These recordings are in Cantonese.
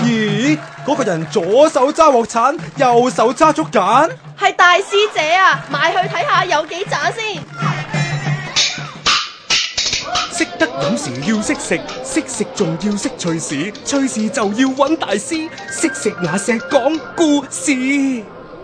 咦，嗰個人左手揸鑊鏟，右手揸竹簡， 係大師姐啊！埋去睇下有幾渣先。 識得飲時要識食，識食仲要識趣事，趣事就要揾大師，識食那些講故事。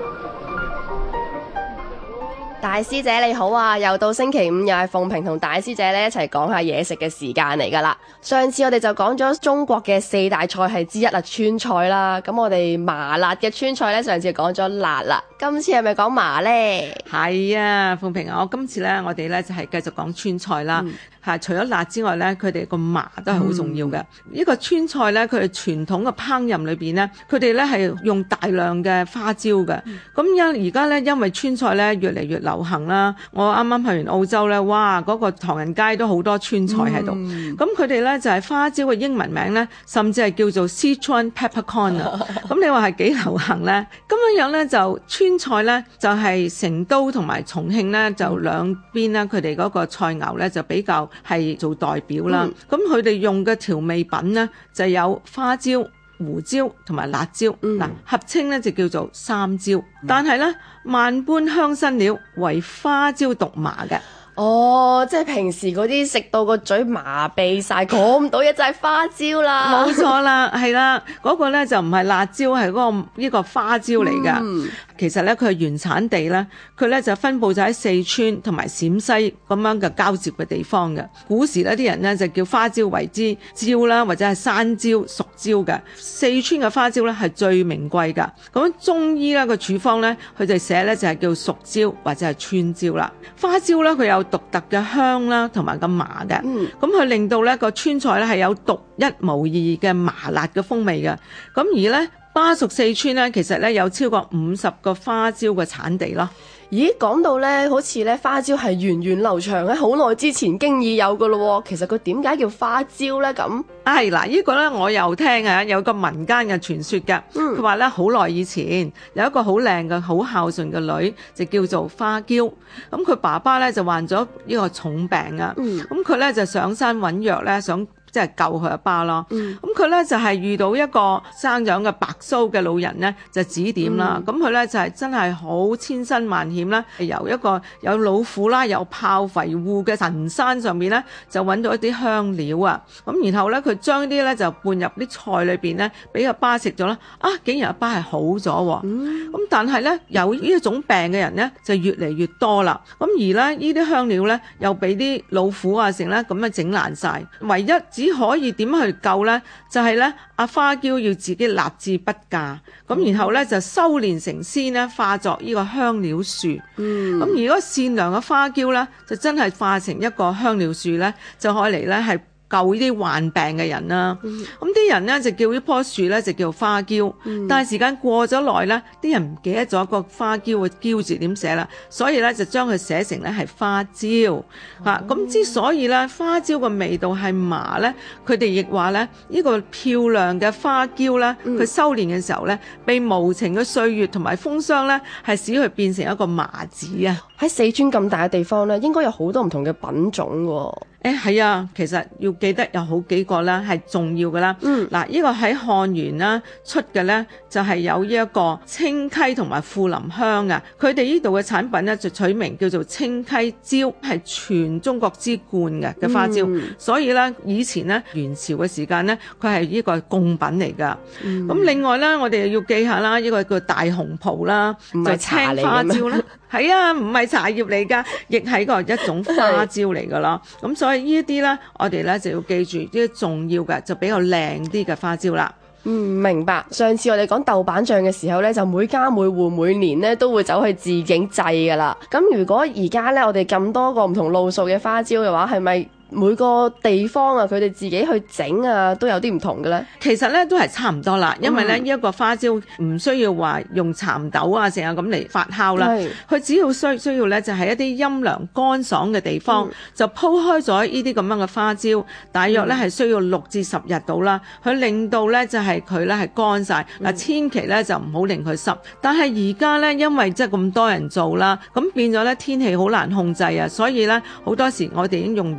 大師姐你好啊，又到星期五，又係鳳萍同大師姐咧一齊講下嘢食嘅時間嚟噶啦。上次我哋就講咗中國嘅4大菜系之一啦，川菜啦。咁我哋麻辣嘅川菜咧，上次講咗辣啦，今次係咪講麻呢？ 係啊，鳳萍啊，我今次咧，我哋咧就係繼續講川菜啦。除咗辣之外咧，佢哋個麻都係好重要嘅。呢個川菜咧，佢哋傳統嘅烹飪裏邊咧，佢哋咧係用大量嘅花椒嘅。咁而家咧，因為川菜咧越嚟越流行啦。我啱啱去完澳洲咧，哇！嗰個唐人街都好多川菜喺度。咁佢哋咧就係花椒嘅英文名咧，甚至係叫做 Sichuan peppercorn 啊。咁你話係幾流行咧？咁樣咧就川菜咧就係成都同埋重慶咧就兩邊咧，佢哋嗰個菜肴咧就比較係做代表啦。咁佢哋用嘅調味品咧就有花椒、胡椒同埋辣椒，合稱咧就叫做三椒。但係咧萬般香辛料為花椒獨麻嘅。 哦，即係平時嗰啲食到個嘴麻痹晒，講唔到嘢就係花椒啦。 冇錯啦，係啦，嗰個咧就唔係辣椒，係呢個花椒嚟㗎。其實咧佢係原產地咧，佢咧就分佈咗喺四川同埋陝西咁樣嘅交接嘅地方嘅。古時咧啲人咧就叫花椒為之椒啦，或者係山椒、熟椒嘅。四川嘅花椒咧係最名貴㗎。咁中醫咧個處方咧，佢就寫咧就係叫熟椒或者係川椒啦。花椒咧佢有獨特嘅香啦，同埋個麻嘅。咁佢令到咧個川菜咧係有獨一無二嘅麻辣嘅風味嘅。咁而咧巴蜀四川咧，其實咧有超過50個花椒嘅產地咯。 咦，講到咧，好似咧花椒係源遠流長喺好耐之前經已有噶咯。其實佢點解叫花椒咧？咁嗱，呢個咧我又聽啊，有個民間嘅傳說㗎。佢話咧好耐以前有一個好靚嘅、好孝順嘅女，就叫做花嬌。咁佢爸爸咧就患咗呢個重病啊。咁佢咧就上山揾藥咧，想即係救佢阿爸咯。咁佢咧就係遇到一個生長嘅白鬚嘅老人咧，就指點啦。咁佢咧就係真係好千辛萬險啦，由一個有老虎啦、有豹肥戶嘅神山上面咧，就揾到一啲香料啊。咁然後咧佢將啲咧就拌入啲菜裏邊咧，俾阿爸食咗啦。竟然阿爸係好咗喎。咁但係咧有呢一種病嘅人咧就越嚟越多啦。咁而咧呢啲香料咧又俾啲老虎啊成咧咁樣整爛晒。唯一只可以點去救呢？就係咧，阿花嬌要自己立志不嫁，咁然後咧就修煉成仙咧，化作呢個香料樹。咁如果善良嘅花嬌咧，就真係化成一個香料樹咧，就可以嚟咧係救呢啲患病嘅人啦。咁啲人咧就叫呢棵樹咧就叫花嬌。但係時間過咗耐咧，啲人唔記得咗個花嬌嘅嬌字點寫啦，所以咧就將佢寫成咧係花椒。咁之所以咧花椒嘅味道係麻咧，佢哋亦話咧呢個漂亮嘅花嬌咧，佢修煉嘅時候咧，被無情嘅歲月同埋風霜咧，係使佢變成一個麻子啊！ 喺四川咁大嘅地方咧，應該有好多唔同嘅品種喎。 係啊，其實要記得有好幾個啦，係重要噶啦。嗱，呢個喺漢源啦出嘅咧，就係有呢一個清溪同埋富臨香啊。佢哋呢度嘅產品咧就取名叫做清溪椒，係全中國之冠嘅花椒。所以咧以前咧元朝嘅時間咧，佢係呢個貢品嚟噶。咁另外咧，我哋要記下啦，呢個叫大紅袍啦，就係青花椒啦。係啊，唔係茶葉嚟噶，亦係一種花椒嚟噶啦。咁所以呢一啲咧，我哋咧就要記住啲重要嘅，就比較靚啲嘅花椒啦。 明白。上次我哋講豆瓣醬嘅時候咧，就每家每戶每年咧都會走去自警製噶啦。咁如果而家咧我哋咁多個唔同路數嘅花椒嘅話，係咪每個地方啊，佢哋自己去整啊，都有啲唔同嘅咧？ 其實咧都係差唔多啦，因為咧呢一個花椒唔需要話用蠶豆啊成日咁嚟發酵啦，佢只要需要咧就係一啲陰涼乾爽嘅地方，就鋪開咗呢啲咁樣嘅花椒，大約咧係需要6至10日到啦，佢令到咧就係佢咧係乾晒。嗱，千祈咧就唔好令佢濕。但係而家咧因為即係咁多人做啦，咁變咗咧天氣好難控制啊，所以咧好多時我哋已經用人工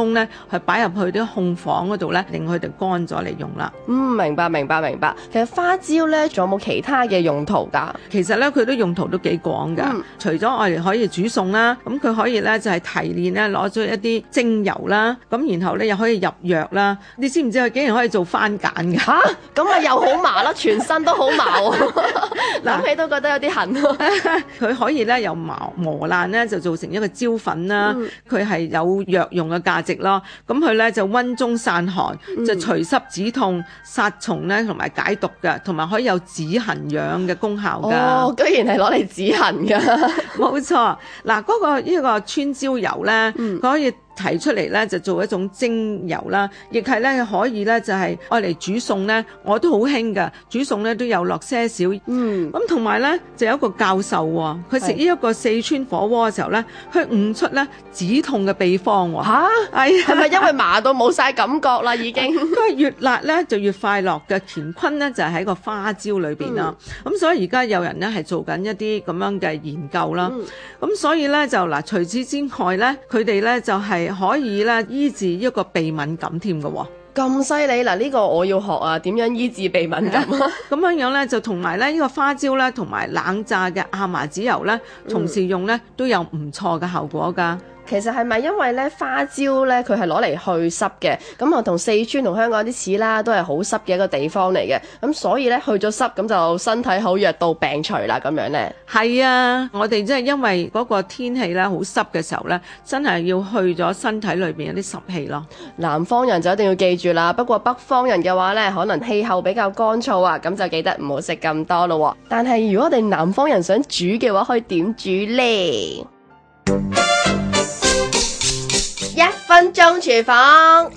盅咧，去擺入去啲控房嗰度咧，令佢哋乾咗嚟用啦。 明白。其實花椒咧，仲有冇其他嘅用途㗎？ 其實咧，佢都用途都幾廣㗎。除咗我哋可以煮餸啦，咁佢可以咧就係提煉咧攞咗一啲精油啦，咁然後咧又可以入藥啦。你知唔知佢竟然可以做番梘㗎？ 嚇，咁啊又好麻啦，全身都好麻喎。諗起都覺得有啲痕。 佢可以咧由磨爛咧就做成一個椒粉啦，佢係有藥用嘅價值咯。咁佢咧就溫中散寒，就除濕止痛、殺蟲咧同埋解毒嘅，同埋可以有止痕癢嘅功效㗎。 哦，居然係攞嚟止痕㗎。 冇錯，嗱嗰個呢個川椒油咧，佢可以提出嚟咧就做一種精油啦，亦係咧可以咧就係愛嚟煮餸咧，我都好興㗎，煮餸咧都有落些少。咁同埋咧就有一個教授喎，佢食呢一個四川火鍋嘅時候咧，佢悟出咧止痛嘅秘方喎。 嚇，係咪因為麻到冇晒感覺啦已經？ 佢越辣咧就越快樂嘅，乾坤咧就係喺個花椒裏邊啦。咁所以而家有人咧係做緊一啲咁樣嘅研究啦。咁所以咧就嗱，除此之外咧，佢哋咧就係可以咧醫治一個鼻敏感添嘅喎。 咁犀利嗱，呢個我要學啊！點樣醫治鼻敏感啊？ 咁樣咧就同埋咧呢個花椒咧同埋冷榨嘅亞麻籽油咧，同時用咧都有唔錯嘅效果㗎。 其實係咪因為咧花椒咧佢係攞嚟去濕嘅，咁啊同四川同香港啲似啦，都係好濕嘅一個地方嚟嘅，咁所以咧去咗濕咁就身體好，藥到病除啦咁樣咧。 係啊，我哋真係因為嗰個天氣咧好濕嘅時候咧，真係要去咗身體裏邊有啲濕氣咯。 南方人就一定要記住啦，不過北方人嘅話咧，可能氣候比較乾燥啊，咁就記得唔好食咁多咯。但係如果我哋南方人想煮嘅話，可以點煮呢？1分鐘廚房。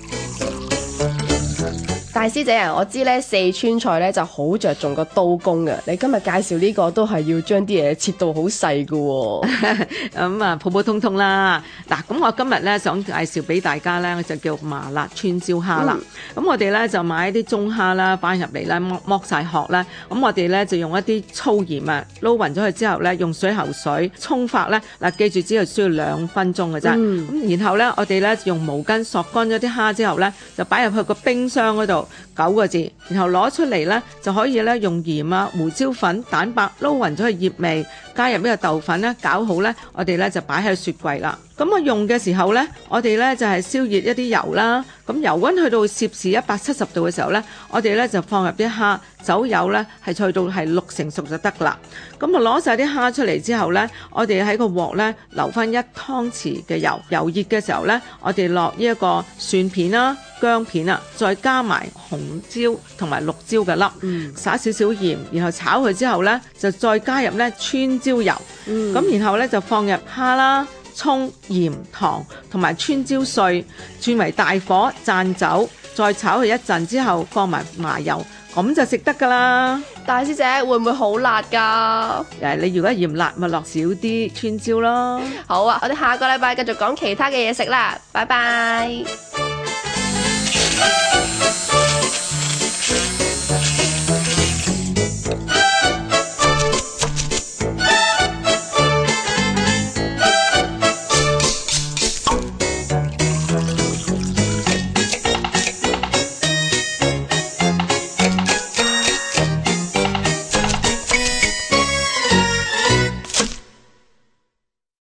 大師姐啊，我知咧四川菜咧就好着重個刀工嘅，你今日介紹呢個都係要將啲嘢切到好細嘅喎。 咁啊，普普通通啦。嗱，咁我今日咧想介紹俾大家咧，就叫麻辣川椒蝦啦。咁我哋咧就買一啲中蝦啦，擺入嚟啦，剝晒殼啦。咁我哋咧就用一啲粗鹽啊，撈勻咗佢之後咧，用水喉水沖發咧。嗱，記住只係需要2分鐘嘅啫。咁然後咧，我哋咧用毛巾索乾咗啲蝦之後咧，就擺入去個冰箱嗰度。9個字，然後攞出嚟咧就可以咧用鹽啊、胡椒粉、蛋白撈勻咗去醃味，加入呢個豆粉咧攪好咧，我哋咧就擺喺雪櫃啦。咁我用嘅時候咧，我哋咧就係燒熱一啲油啦。咁油溫去到攝氏170度嘅時候咧，我哋咧就放入啲蝦，走油咧係去到係6成熟就得啦。咁啊攞晒啲蝦出嚟之後咧，我哋喺個鑊咧留翻1湯匙嘅油，油熱嘅時候咧，我哋落呢一個蒜片啦、薑片啊，再加埋紅椒同埋綠椒嘅粒，撒少少鹽，然後炒佢之後咧，就再加入咧川椒油，咁然後咧就放入蝦啦、蔥、鹽、糖同埋川椒碎，轉為大火讚走，再炒佢一陣之後放埋麻油，咁就食得噶啦。 大師姐會唔會好辣㗎？ 你如果嫌辣咪落少啲川椒咯。 好啊，我哋下個禮拜繼續講其他嘅嘢食啦，拜拜。